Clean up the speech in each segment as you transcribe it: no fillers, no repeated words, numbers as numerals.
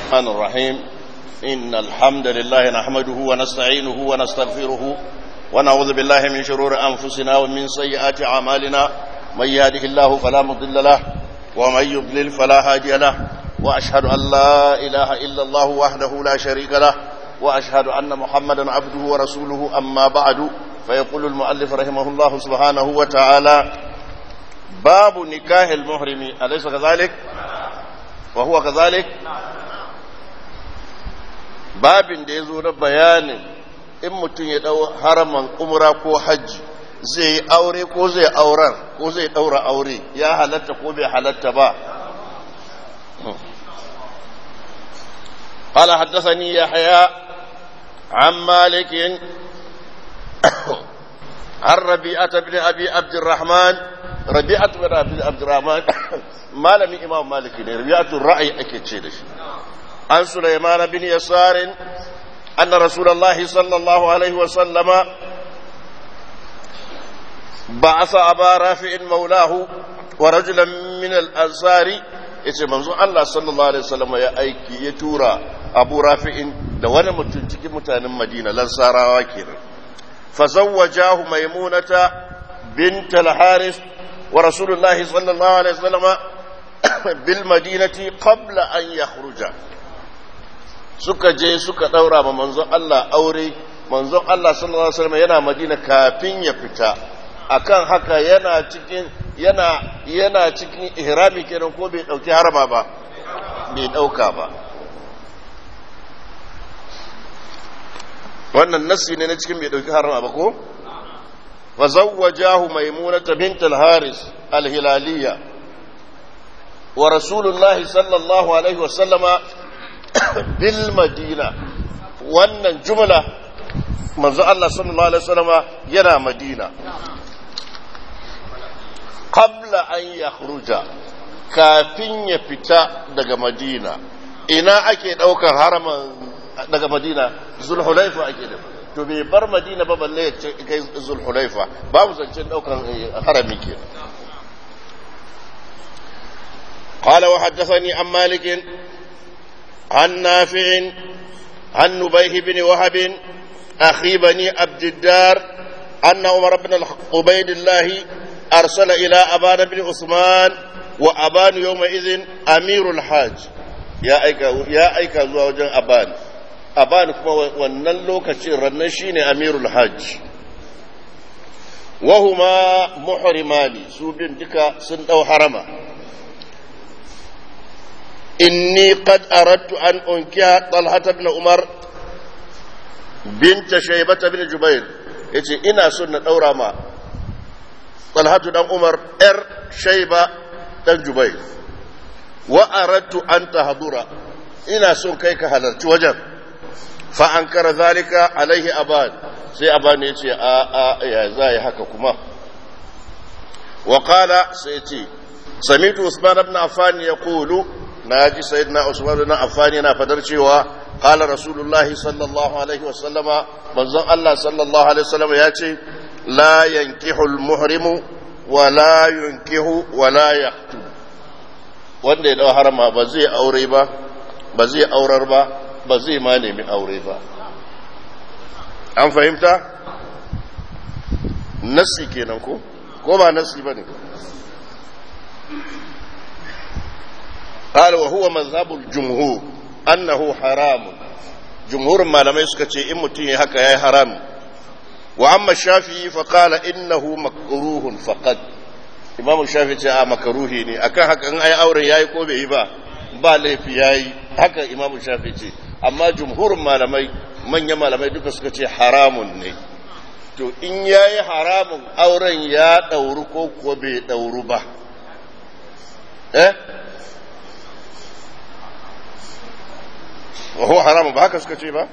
الرحمن الرحيم إن الحمد لله نحمده ونستعينه ونستغفره ونعوذ بالله من شرور أنفسنا ومن سيئات أعمالنا من يهده الله فلا مضل له ومن يضلل فلا هادي له وأشهد أن لا إله إلا الله وحده لا شريك له وأشهد أن محمدا عبده ورسوله أما بعد فيقول المؤلف رحمه الله سبحانه وتعالى باب نكاح المحرم أليس كذلك وهو كذلك babin da ya zo na bayanin in mutum ya dau haraman umra ko hajji zai yi aure ko zai aurar ko zai daura aure ya halatta ko bai halatta ba. قال حدثني يحيى عن مالك عن ربيعة بن أبي عبد الرحمن ربيعة بن أبي عبد الرحمن مالك إمام مالك ربيعة الرأي أكيد شيء عن سليمان بن يسار أن رسول الله صلى الله عليه وسلم بعث أبا رافع مولاه ورجلا من الأنصار yace manzo Allah sallallahu alaihi wasallam ya aiki ya tura Abu Rafi'in da wani mutum cikin mutanen Madina Lansarawa kenan fa zawwajahu Maimunata bint al-Haris wa Rasulullahi sallallahu alaihi wasallam bil Madinati qabla an yakhruja suka je suka daura ma manzon Allah aure manzon Allah sallallahu alaihi wasallam yana Madina kafin ya fita akan haka yana cikin ihrami kenan ko bai dauki harama ba bai dauka ba wannan nasi ne na cikin bai dauki harama ba ko wa zawwajahu maimunata bint al-haris al-hilaliyya wa rasulullahi sallallahu alaihi wasallama bil madina wannan jumla manzo Allah sallallahu alaihi wasallama yana Madina qabla an yakhruja kafin ya fita daga Madina ina ake daukar haraman daga Madina Zulhulaifa ake da to bai bar Madina ba balle ya kai Zulhulaifa babu zancen daukar harami kenan قال وحدثني عن مالك عن نافع عن نبيه بن وهب أخي بني عبد الدار أن عمر بن عبيد الله أرسل إلى أبان بن عثمان وأبان يومئذ أمير الحاج يا أيكا زوجا أبان كما ونلو كثير رنشين أمير الحاج وهما محرمان سوبين دكا سندو حرما إني قد أردت أن أنكح طلحة بن عمر بنت شيبة بن جبير يتي إنا سنة أورا ما طلحة بن عمر شيبة بن جبير وأردت أن تحضر إنا سن كيك هلرت وجب فأنكر ذلك عليه أبان سي أبان يتي يا زاي حككما وقال سيتي سمعت عثمان بن عفان يقول ناجي سيدنا عثمان بن عفان yana fadar cewa qala rasulullahi sallallahu alaihi wasallama manzon Allah sallallahu alaihi wasallama yace la yankihu almuhrimu wa la yunkihu wa la yaqtu wanda ya dau harama ba zai aure ba ba zai aurar ba ba zai ma nemi aure ba an fahimta nasi kenan ko ba nasi bane قال وهو مذهب الجمهور أنه حرام جمهور ما لم يسكت إمتي هكا يا حرام وأما الشافعي فقال إنه مكروه فقط إمام الشافعي جاء مكروهيني أكا هكا أي أوري ياي كوبي إبا بالي في ياي هكا إمام الشافعي أما جمهور ما لم من يما لم يسكت حرام ني to in yayi haramun auren ya dauru ko ko bai dauru ba وهو حرام بهكذا سكتي با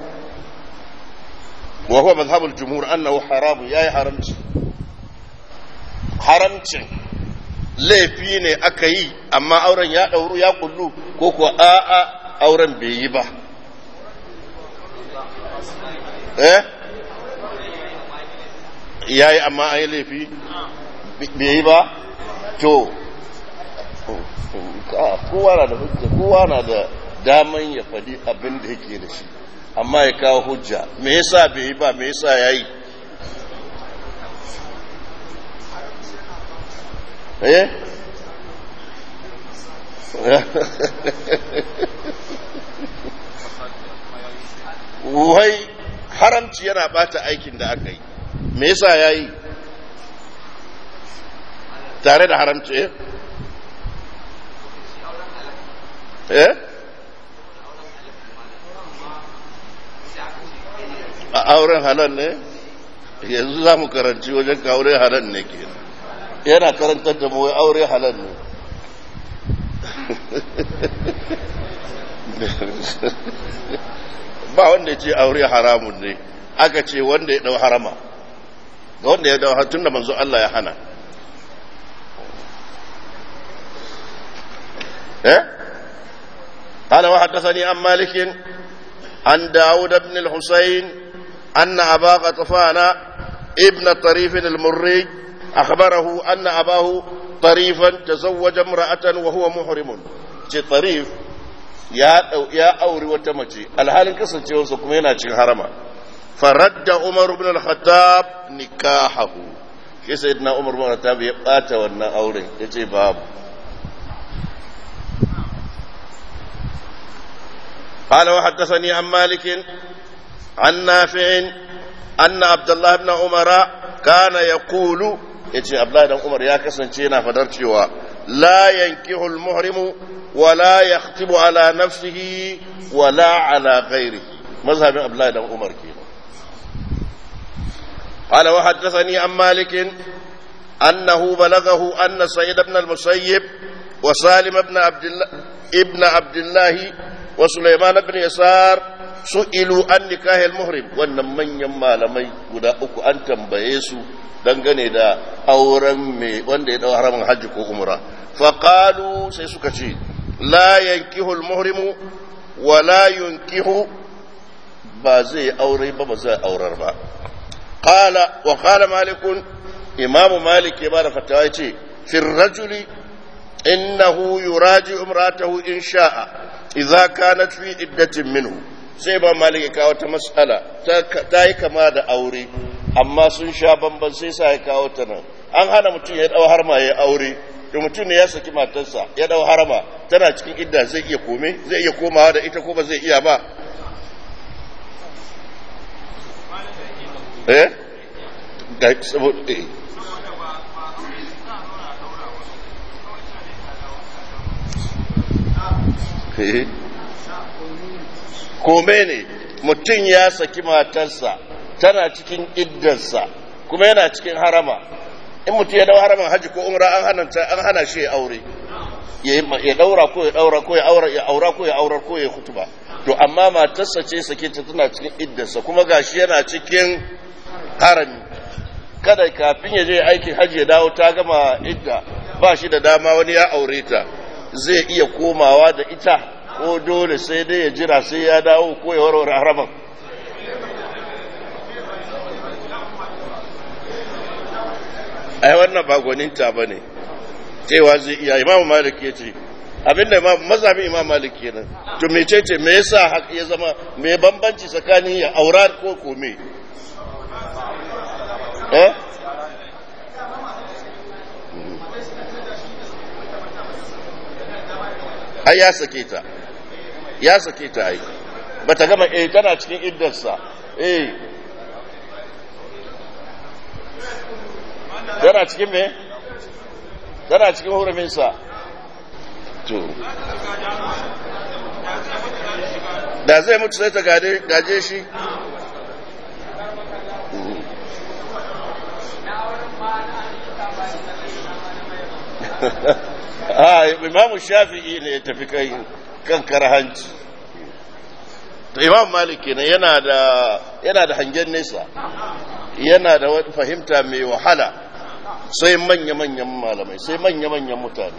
وهو مذهب الجمهور أنه حرام يا حرمت laifi ne aka yi amma auren ya ɗauru ya kullu ko kuwa a'a auren bai yi ba ya yi amma an yi laifi bai yi ba to kowa na da daman ya faɗi abin da yake da shi amma ya kawo hujja me yasa bai yi ba me yasa ya yi wai haramci yana bata aikin da aka yi me yasa ya yi tare da haramci a auren halal ne yanzu za mu karanci wajen ka auren halal ne ke yana karantar da mu aure halal ne ba wanda ya ce aure haramun ne aka ce wanda ya dau harama ga wanda ya dau tun da manzo Allah ya hana قال وحدثني عن مالك عن داود بن الحسين أن أبا غطفان ابن طريف المري أخبره أن أباه طريفا تزوج امرأة وهو محرم طريف يا أوري وتمتي الحال كسر جوزك مينا حرما فرد عمر بن الخطاب نكاحه كي سيدنا عمر بن الخطاب يبقى وانا أوري يجي باب قال وحدثني عن مالك عن نافع أن عبد الله بن عمر كان يقول يجي عبد الله بن عمر يا كسنتينا فدرتوا لا ينكح المحرم ولا يخطب على نفسه ولا على غيره مذهب عبد الله بن عمر كده قال وحدثني عن مالك أنه بلغه أن سعيد بن المسيب وسالم ابن عبد الله وسليمان بن يسار su'ilu an nikahil muhrim wannan manyan malamai guda uku an tambaye su dangane da auren mai wanda ya dau haramin hajji ko umra fa qalu sai suka ce la yankihu al muhrimu wa la yunkihu ba zai aure ba ba zai aurar ba qala malikun imam malik ya bada fatawa yace fi rajuli innahu yuraji umratahu in sha'a idza kanat fi iddatin minhu sai ba maliki kawo ta matsala ta yi kama da aure amma sun sha bamban sai sa ya kawo ta nan an hana mutum ya dau harma ya aure da mutum ne ya saki matarsa ya dau harma tana cikin idda zai iya komawa da ita ko ba zai iya ba ga saboda kome ne mutum ya saki matarsa tana cikin iddarsa kuma yana cikin harama in mutum ya dau haraman haji ko umra an hana shi ya aure ya daura ko ya daura ko ya aura ko ya aurar ko ya kutuba to amma matarsa ce sake ta tana cikin iddarsa kuma gashi yana cikin harami kada kafin ya je aikin haji ya dawo ta gama idda ba shi da dama wani ya aure ta zai iya komawa da ita ko dole sai dai ya jira sai ya dawo ko ya warware haraman ai wannan ba gwaninta ba ne cewa zai iya imam malik ya ce abinda mazhabin imam malik kenan to mecece me yasa haka ya zama me bambanci tsakanin ya aura ko kome ai ya sake ta ai bata gama tana cikin iddarsa tana cikin me tana cikin huruminsa to da zai mutu sai ta gaje shi imamu shafi'i ne ya tafi kan karhanci to imam malik kenan yana da hangen nesa yana da wani fahimta mai wahala sai manya-manyan malamai sai manya-manyan mutane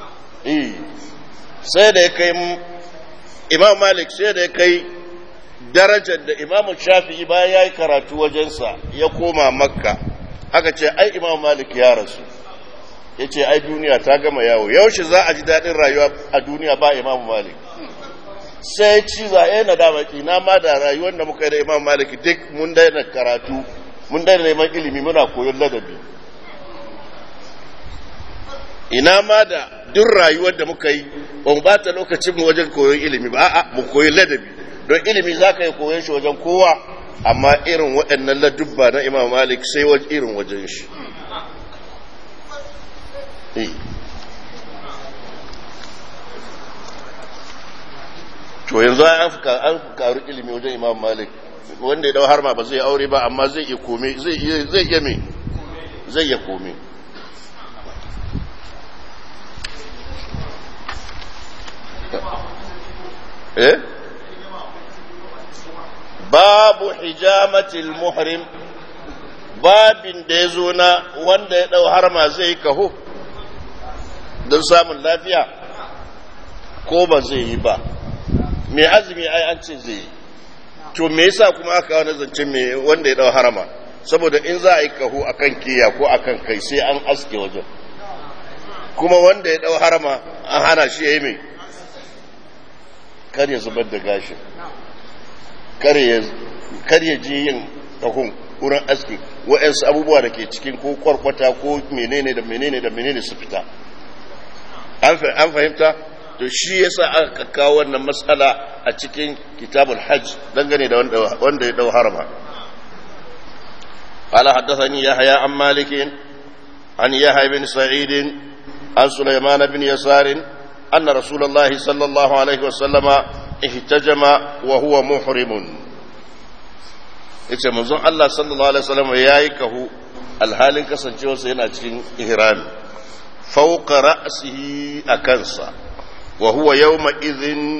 sai da ya kai imam malik sai da ya kai darajar da imam shafi'i bayan ya yi karatu wajensa ya koma makka aka ce ai imam malik ya rasu ya ce ai duniya ta gama yawo yaushe za a ji daɗin rayuwa a duniya ba imam malik sai ci za a yi nadama ina ma da rayuwar da muka yi da Imam Malik duk mun daina karatu mun daina neman ilimi muna koyon ladabi. Ina ma da duk rayuwar da muka yi ba mu bata lokacin mu wajen koyon ilimi ba, a'a mu koyi ladabi, don ilimi za ka yi koyon shi wajen kowa, amma irin waɗannan ladubba na Imam Malik sai irin wajen shi. To yanzu an karu ilimi wajen Imam Malik, wanda ya dau har ma ba zai aure ba, amma zai iya kome, zai iya me, zai iya kome. Babu hijamatil muhrim, babin da ya zo na wanda ya dau harma zai kaho don samun lafiya ko ba zai yi ba. Mai azumi ai an ce zai yi, to me yasa kuma aka wani zance mai wanda ya dau harama? Saboda in za a yi kaho akan kiya ko akan kai sai an aske wajen, kuma wanda ya dau harama an hana shi ya yi mai, kar ya zubar da gashi, kar ya je yin kahun wurin aski, wa'yansu abubuwa da ke cikin ko kwarkwata ko menene da menene da menene su fita. An fahimta? To shi yasa aka kawo wannan matsala a cikin kitabul hajj dangane da wanda ya dau harama. قال حدثني يحيى عن مالك عن يحيى بن سعيد عن سليمان بن يسار أن رسول الله صلى الله عليه وسلم احتجم وهو محرم. yace manzon Allah sallallahu alaihi wasallam yayi kahu alhalin kasancewarsa yana cikin ihram fawqa ra'sihi akansa wa huwa yawma idhin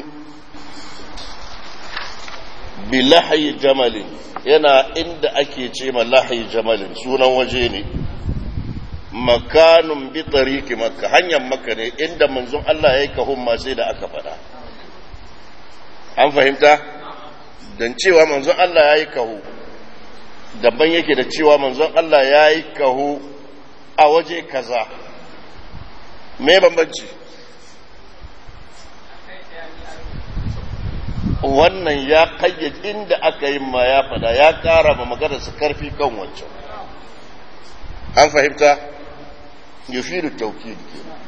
bi lahyi jamalin, yana inda ake ce ma lahyi jamalin, sunan waje ne, makanun bi tariqi makka, hanyar makka ne inda manzon Allah yayi kahun ma sai da aka fada. An fahimta? Dan cewa manzon Allah yayi kahu daban yake da cewa manzon Allah yayi kahu a waje kaza. Me bambanci? Wannan ya kayyade inda aka yi ma ya fada, ya kara ma magana su karfi kan wancan. An fahimta? Yufidu tawkid.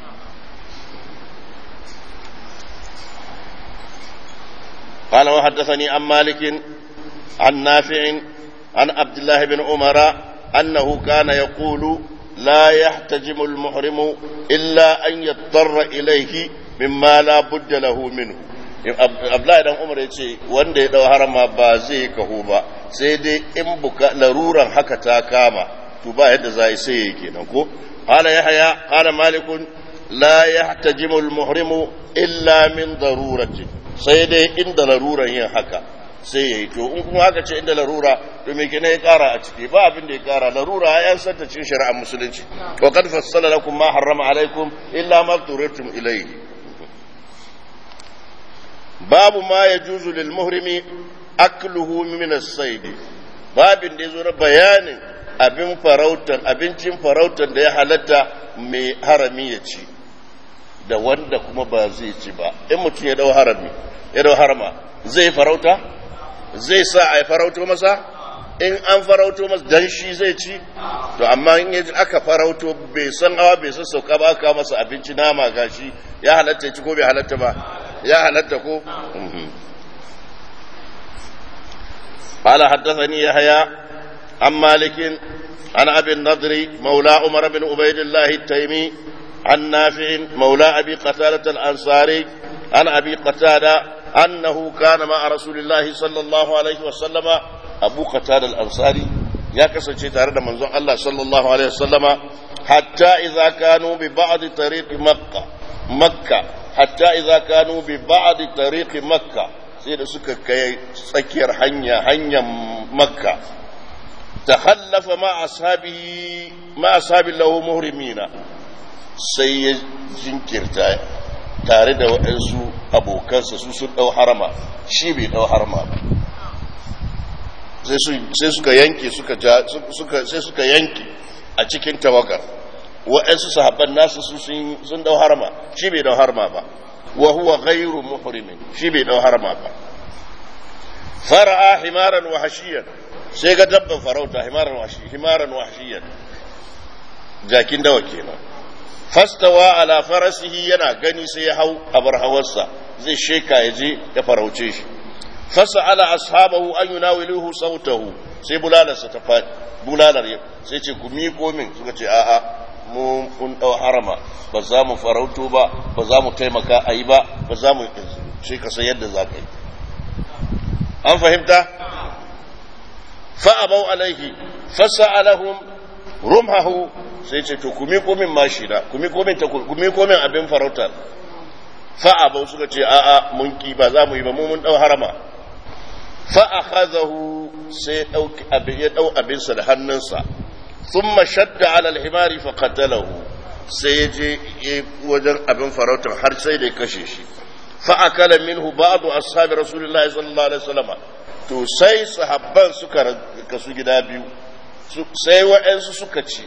قال وحدثني عن مالك عن نافع عن عبد الله بن عمر أنه كان يقول لا يحتجم المحرم إلا أن يضطر إليه مما لا بد له منه. Abdullahi dan Umar yace wanda ya dau harama ba zai kaho ba sai dai in buka laruran haka ta kama, to ba yadda zai sai yake nan ko. Qala Yahya qala Malik la yahtajimu al-muhrimu illa min darurati, sai dai inda laruran yin haka sai yayi. To in kuma haka ce inda larura, to me kene ya kara a ciki? Ba abin da ya kara. Larura ya santa cikin shari'ar musulunci. Wa qad fassala lakum ma harrama alaykum illa ma turitum ilayhi. Babu ma yajuzu lil muhrimi akluhu min as-sayd, babin da yazo na bayanin abincin farautan da ya halatta mai harami ya ci da wanda kuma ba zai ci ba. In mutum ya dau harama zai farauta, zai sa a farauto masa, in an farauto masa dan shi zai ci, to amma in yaji aka farauto bai san hawa bai san sauka ba, aka masa abinci nama gashi, ya halatta ya ci ko bai halatta ba? Ya halatta ko? قال حدثني يحيى عن مالك عن أبي النضر مولى عمر بن عبيد الله التيمي عن نافع مولى أبي قتادة الأنصاري عن أبي قتادة أنه كان مع رسول الله صلى الله عليه وسلم. أبو قتادة الأنصاري يا كسر تارد منزون الله صلى الله عليه وسلم حتى إذا كانوا ببعض طريق مكة حتى إذا كانوا ببعض طريق مكة sai da suka kai tsakiyar hanyar makka, ta hallafa ma ashabi lahu muhrimina, sai ya jinkirta tare da waɗansu abokansa su sun ɗau harama, shi bai ɗau harama ba, sai suka yanke sai suka yanke a cikin tawagar. Waɗansu sahabban nasu sun ɗau harama, shi bai ɗau harama ba. wa huwa ghayru muhrimin shi bai dau harama ba fara'a himaran wahshiyan sai ga dabban farauta himaran wahshiyan jakin dawa kenan fastawa ala farasihi yana gani sai ya hau abar hawarsa zai sheka ya je ya farauce shi fasa'ala ashabahu an yunawiluhu sautahu sai bulalarsa ta faɗi bulalar sai ce ku miƙo min suka ce a'a mun ɗau harama ba za mu farauto ba ba za mu taimaka a yi ba ba za mu sai ka san yadda za ka yi an fahimta fa'abau alaihi fasa'alahum rumhahu sai ce to ku miƙo min mashina ku miƙo min abin farautar fa'abau suka ce a'a mun ki ba za mu yi ba mun ɗau harama fa'akhazahu sai ya ɗau abinsa da hannunsa thumma shadda ala al-himari fa qatalahu sai ya je wajen abin farautar har sai da ya kashe shi fa akala minhu ba'du ashabi rasulullahi sallallahu alaihi wasallam to sai sahabban suka kasu gida biyu sai wa'ansu suka ce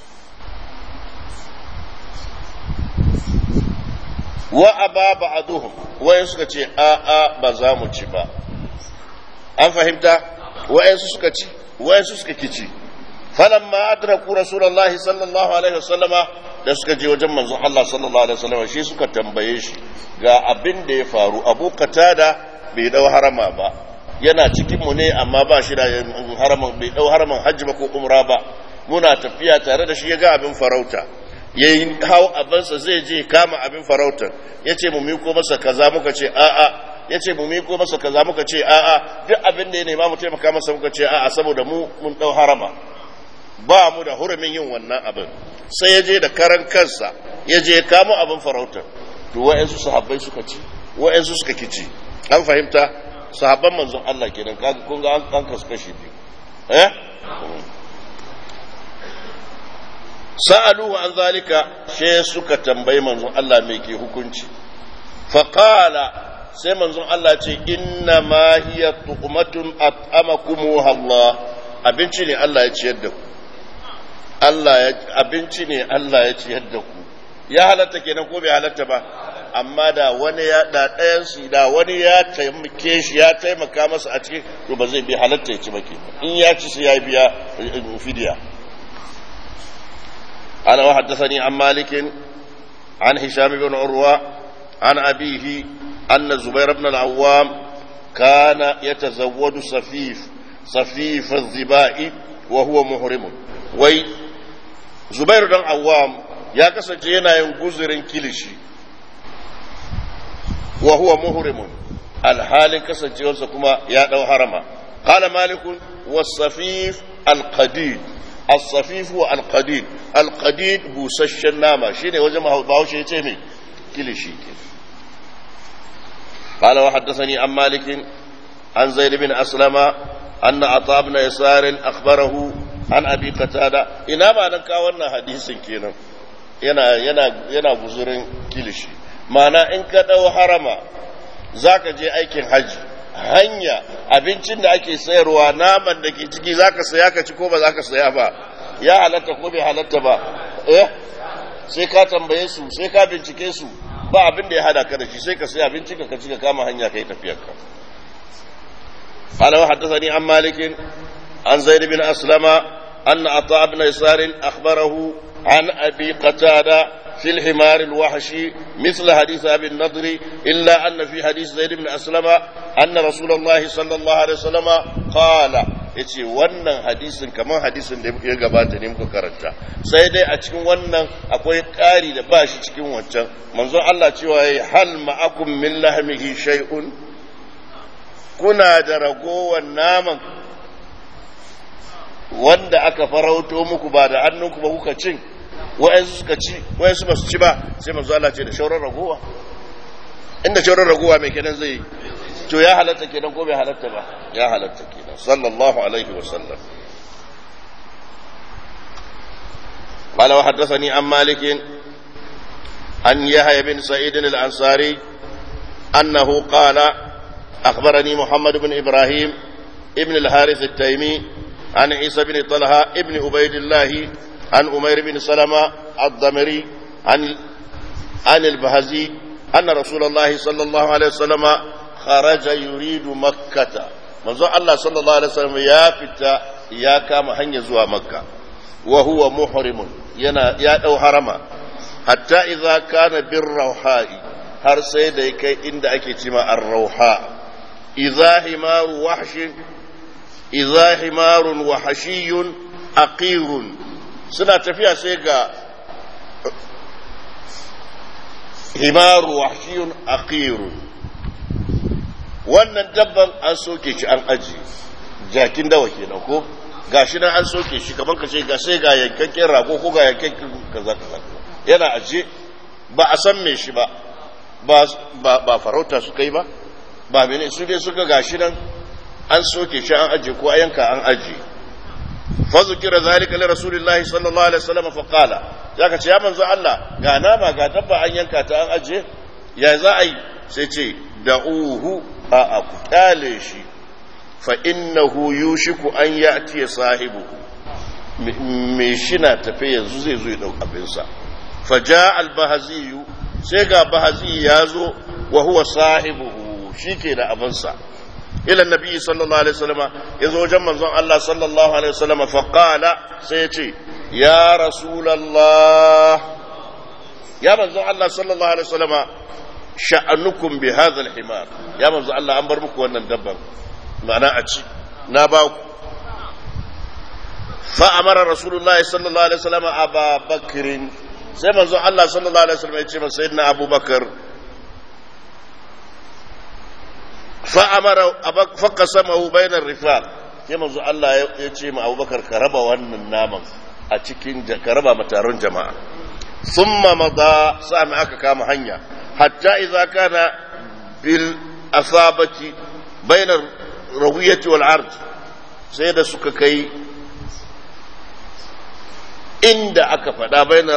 wa aba ba'duhum wa'ansu suka ce a'a ba za mu ci ba an fahimta wa'ansu suka ci wa'ansu suka kici falamma adraku rasulullahi sallallahu alaihi wasallama da suka je wajen manzon Allah sallallahu alaihi wasallama shi suka tambaye shi ga abin da ya faru Abu Qatada bai dau harama ba yana cikin mu ne amma ba shi da haraman bai dau haraman hajji ba ko umra ba muna tafiya tare da shi ya ga abin farauta yayin hawo abansa zai je kama abin farautar yace mu miko masa kaza muka ce a'a yace mu miko masa kaza muka ce a'a duk abin da ya nema mu taimaka masa muka ce a'a saboda mu mun dau harama ba mu da hurumin yin wannan abin sai ya je da karan kansa ya je kamo abin farautar to wa'ansu sahabbai suka ci wa'ansu suka kici an fahimta sahabban manzon Allah kenan kun ga an kaskashi biyu sa'aluhu an zalika she suka tambayi manzon Allah me ke hukunci faqala sai manzon Allah ce inna ma hiya tuqmatun at'amakumuha Allah abinci ne Allah ya ciyar da ku abinci ne Allah ya ciyar da ku ya halatta kenan ko bai halatta ba amma da wani ya da ɗayan su da wani ya taimake shi ya taimaka masa a cikin to ba zai bi halatta ya ci ba kenan in ya ci sai ya biya fidiya ana wa haddathani an malikin an hisham ibn urwa an abihi anna zubair ibn al-awwam kana yatazawwadu safif az-zibai wa huwa muhrim wai Zubairu dan Awwam ya kasance yana yin guzurin kilishi wa huwa muhrimun alhalin kasancewarsa kuma ya dau harama qala malikun was-safif al-qadid as-safif wa al-qadid al-qadid busasshen nama shine wajen Bahaushe yace me kilishi qala wa haddathani an malikin an zaid bin aslama anna ata ibn yasar akhbarahu an abi qatada ina ba nan ka wannan hadisin kenan yana guzurin kilishi mana in ka dau harama zaka je aikin haji hanya abincin da ake sayarwa naman da ke ciki zaka saya ka ci ko ba zaka saya ba ya halatta ko bai halatta ba sai ka tambaye su sai ka bincike su ba abin da ya hada ka da shi sai ka saya abincin ka ci ka kama hanya kai tafiyarka قال وحدثني عن مالك عن زيد بن أسلم أن عطاء بن يسار أخبره عن أبي قتادة في الحمار الوحشي مثل حديث أبي النضر إلا أن في حديث زيد بن أسلم أن رسول الله صلى الله عليه وسلم قال yace wannan hadisin kamar hadisin da ya gabata ne muka karanta sai dai a cikin wannan akwai ƙari da ba shi cikin wancan manzon Allah cewa yayi hal ma'akum min lahmihi shay'un kuna da ragowar naman wanda aka farauto muku ba da hannunku ba kuka cin wa'ansu suka ci wa'ansu ba su ci ba sai manzo Allah ce da shauran ragowa inda shauran ragowa mai kenan zai to ya halatta kenan ko bai halatta ba ya halatta kenan sallallahu alaihi wa sallam قال وحدثني عن مالك عن يحيى بن سعيد الأنصاري أنه قال أخبرني محمد بن إبراهيم ابن الحارث التيمي عن عيسى بن طلحة ابن عبيد الله عن أمير بن سلمة الضمري عن البهزي anna rasulullahi sallallahu alaihi wasallam kharaja yuridu makkah manzo Allah sallallahu alaihi wasallam ya fita ya kama hanya zuwa makka wa huwa muhrimun ya dau harama hatta idza kana birrauha'i har sai da kai inda ake cima ar-rauha idza himarun wahshiyun aqirun suna tafiya sai ga himaru wahshiyun aqirun wannan dabban an soke shi an aji jakin dawa kenan ko gashi nan an soke shi kaman ka ce ga sai ga yankakken rago ko ga yankakken kaza yana aje ba a san me shi ba farauta su kai ba mene su dai suka gashi nan an soke shi an aje ko a yanka an aje fa zikira zalika li rasulillahi sallallahu alaihi wasallam fa qala zaka ce ya manzo Allah ga nama ga dabba an yanka ta an aje ya za a yi sai ce da'uhu a ku kyale shi fa innahu yushiku an ya'ti sahibuhu me shi na tafe yanzu zai zo ya dau abinsa fa ja al-bahzi sai ga bahzi ya zo wa huwa sahibuhu shike da abinsa ila annabi sallallahu alaihi wasallam yazo wajen manzon Allah sallallahu alaihi wasallam fa qala sai ya ce ya rasulullah ya manzon Allah sallallahu alaihi wasallam sha'anukum bi hadha al-himar ya manzo Allah an bar muku wannan dabban ma'ana a ci na ba ku fa amara rasulullahi sallallahu alaihi wasallam Abu Bakr sai manzo Allah sallallahu alaihi wasallam ya ce masa sayyidina Abu Bakar fa amara fa qasamahu bayna ar-rifaq sai manzo Allah ya ce ma Abu Bakar ka raba wannan naman a cikin ka raba mataron jama'a thumma mada sa'an aka kama hanya حتى إذا كان بالأصابة بين الروية والعرج سيدة سككي عند أكفدا بين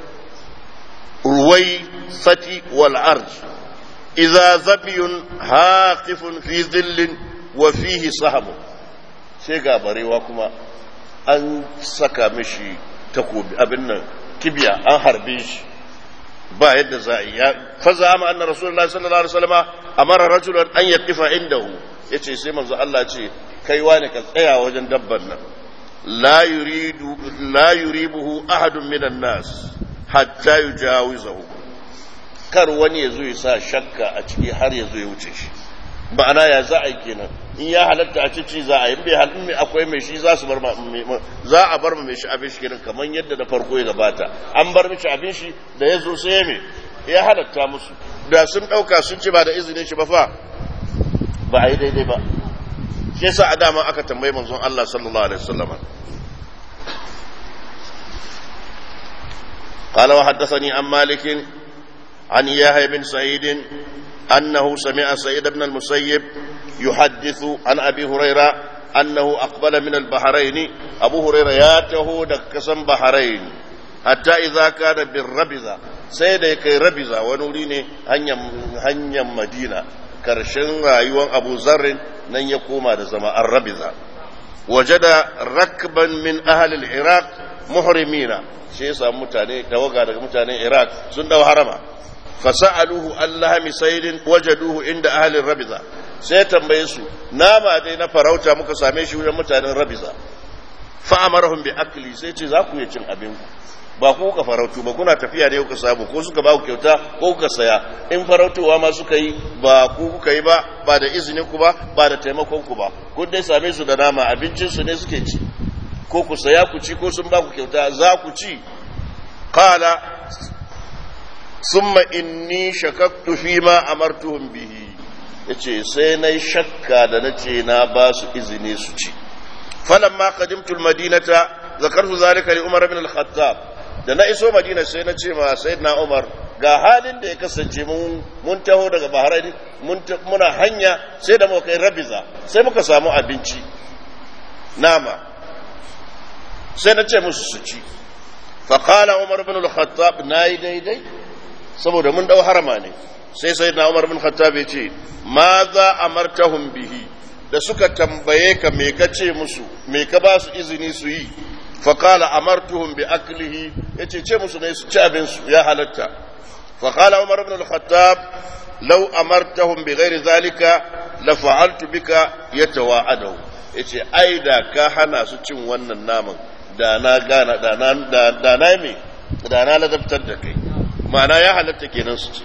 الروية والعرج إذا ظبي هاقف في ظل وفيه سهم سيقى بريواكما أن سكا مشي تكوب أبنا كبيا أن حربيش ba yadda za a yi faza ama anna rasulullahi sallallahu alaihi wasallam amara rajulan an yaqifa indahu yace sai manzo Allah ce kai wani ka tsaya wajen dabban nan la yuribuhu ahadun minan nas hatta yujawizahu kar wani yazo ya sa shakka a ciki har yazo ya wuce shi ma'ana ya za a yi kenan in ya halatta a cici za a yi bai halin mai akwai mai shi za a bar mai shi abin shi kenan kamar yadda da farko ya gabata an bar mishi abin shi da ya zo sai ya ya halatta musu da sun ɗauka sun ce ba da izinin shi ba fa ba a yi daidai ba shi yasa a dama aka tambayi manzon Allah sallallahu alaihi wasallam قال وحدثني عن مالك عن يحيى بن سعيد أنه سمع سعيد بن المسيب يحدث عن أبي هريرة أنه أقبل من البحرين أبو هريرة ياته دكسا بحرين حتى إذا كان بالربذة سيدة كي ربذة ونوليني هنيا مدينة كرشن رايوان أبو ذر نن يقوم هذا زمان الربذة وجد ركبا من أهل العراق محرمين شيء سامتاني توقع متاني العراق سندوا حرما فسألوه الله مسيد وجدوه عند أهل الربذة sai tambaye su nama dai na farauta muka same shi wajen mutanen rabiza fa amarahum bi akli sai ce za ku yi cin abin ku ba ku ka farautu ba kuna tafiya ne kuka samu ko suka ba ku kyauta ko kuka saya in farautowa ma suka yi ba ku kuka yi ba ba da izinin ku ba ba da taimakon ku ba kun dai same su da nama abincin su ne suke ci ko ku saya ku ci ko sun ba ku kyauta za ku ci qala summa inni shakaktu fi ma amartuhum bihi yace sai na shakka da nace na ba su izini su ci falamma qadimtu almadinata zakartu zalika li umar ibn al-khattab da na iso madina sai na ce ma sayyidina umar ga halin da ya kasance mun taho daga bahrain muna hanya sai da muka kai rabiza sai muka samu abinci nama sai na ce musu su ci fa qala umar ibn al-khattab nayi daidai saboda mun dau harama ne sai sayyidina umar ibn al-khattab ya ce ma za amartahum bihi da suka tambaye ka me ka ce musu me ka ba su izini su yi fa qala amartuhum bi aklihi yace ce musu ne su ci abin su ya halatta فقال عمر بن الخطاب لو أمرتهم بغير ذلك لفعلت بك يتواعده yace ai da ka hana su cin wannan naman da na gana da na ladabtar da kai ma'ana ya halatta kenan su ci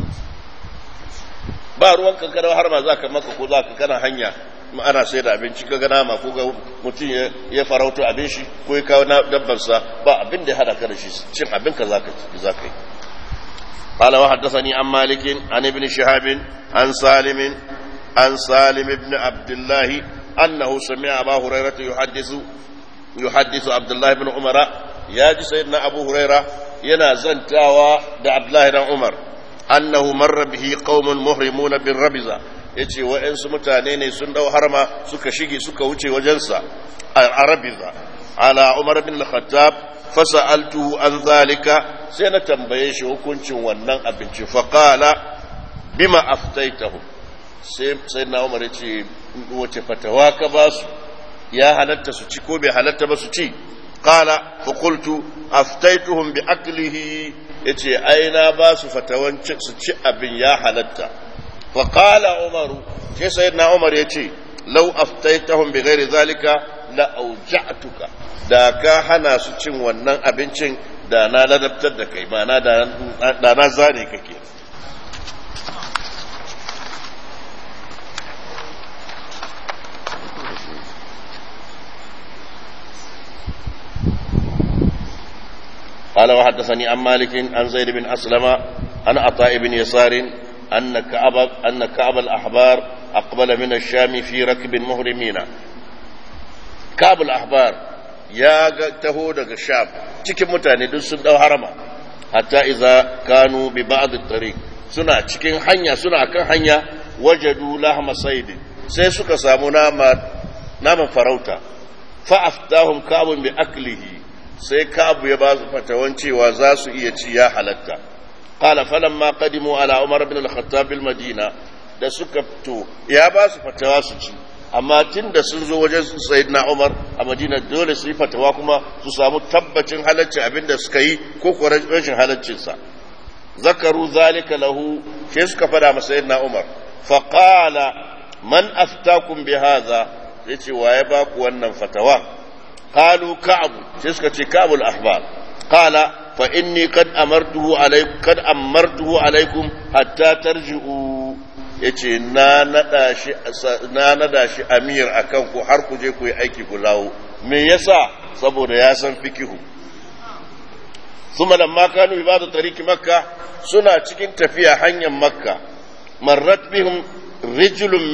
ba ruwan kankara har ma zaka maka ko zaka kana hanya ana sai da abinci kaga nama ko ga mutum ya farauto abin shi ko ya kawo dabbar sa ba abin da ya hada ka da shi cin abin ka zaka yi قال وحدثني عن مالك عن ابن شهاب عن سالم بن عبد الله أنه سمع أبا هريرة يحدث عبد الله بن عمر يا سيدنا أبو هريرة ينازل تاوى عبد الله بن عمر أنه مر به قوم محرمون بالربزة yace wa'ansu mutane ne sun dau harma suka shige suka wuce wajensa a rabiza ala Umar bin al-Khattab fasa'altu an zalika sai na tambaye shi hukuncin wannan abinci faqala bima aftaitahu sai na Umar yace wace fatawa ka ba su ya halatta su ci ko bai halatta ba su ci qala fa qultu aftaituhum bi aklihi yace ai na ba su fatawan su ci abin ya halatta fa qala Umar sai sayyidina Umar yace law aftaitahum bi ghairi zalika la auja'tuka da ka hana su cin wannan abincin da na ladabtar da kai ma'ana da na zane kake قال وحدثني عن مالك عن زيد بن أسلم عن عطاء بن يسار أن كعب الأحبار أقبل من الشام في ركب مهرمين كعب الأحبار يا taho daga sham cikin mutane duk sun dau harama hatta idza kanu bi ba'd at-tariq suna cikin hanya suna kan hanya wajadu lahma sayd sai suka samu nama farauta fa aftahum ka'bun bi aklihi sai ka'bu ya ba su fatawan cewa za su iya ci ya halatta qala falamma qadimu ala umar ibn al-khattab al-madina da suka fito ya ba su fatawa su ci amma tun da sun zo wajen sayyidina Umar a Madina dole su yi fatawa kuma su samu tabbacin halaccin abinda suka yi ko kuwa rashin halaccinsa zakaru zalika lahu sai suka fada masa sayyidina Umar fa qala man aftakum bi hadha yace waye ba ku wannan fatawa qalu ka'b sai suka ce ka'bul ahbar qala fa inni qad amartuhu alaykum hatta tarji'u yace na nada shi amir akan ku har ku je ku yi aiki ku lawo me yasa saboda ya san fikihu thumma lamma kanu ibadu tariqi makka suna cikin tafiya hanyar makka marrat bihim rijlun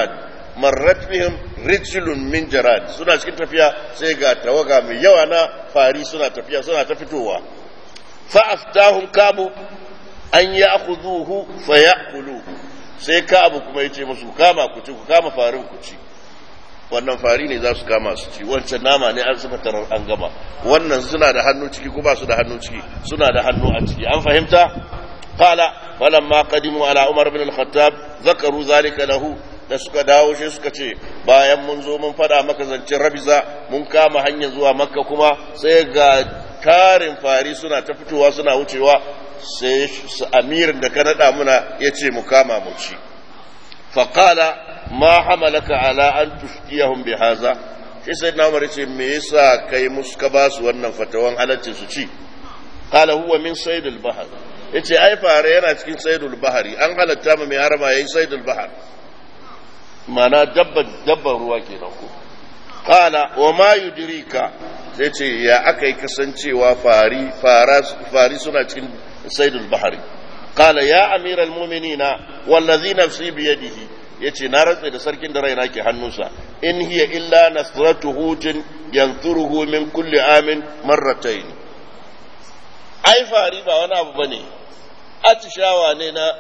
min jarad suna cikin tafiya sai ga tawaga mai yawa na fari suna tafiya suna ta fitowa fa aftahum kabu an ya'khudhuhu fa ya'kuluhu sai ka abu kuma ya ce musu kama ku ci ku kama farin ku ci wannan fari ne za su kama su ci wancan nama ne an suka tarar an gama wannan suna da hannu ciki ko ba su da hannu ciki suna da hannu a ciki an fahimta qala falamma qadimu ala umar bin al-khattab zakaru zalika lahu da suka dawo shi suka ce bayan mun zo mun fada maka zancen rabiza mun kama hanyar zuwa makka kuma sai ga tarin fari suna ta fitowa suna wucewa sai amirin da ka nada muna ya ce mu kama mu ci faƙala ma hamalaka ala an tuftiyahum bi haza sai na umar ce me yasa kai musu ka ba su wannan fatawan halaccin su ci qala huwa min saydul bahr yace ai fare yana cikin saydul bahari an halatta mu mai harama yayin saydul bahar mana dabban ruwa kenan ko qala wa ma yudrika sai ce ya akai kasancewa fari suna cikin saydul bahari qala ya amiral mu'minina wallazi nafsi bi yadihi yace na rantsa da sarkin da raina ke hannunsa in hiya illa nasratu hutun yanturuhu min kulli amin marratayn ai fari ba wani abu bane atishawa ne na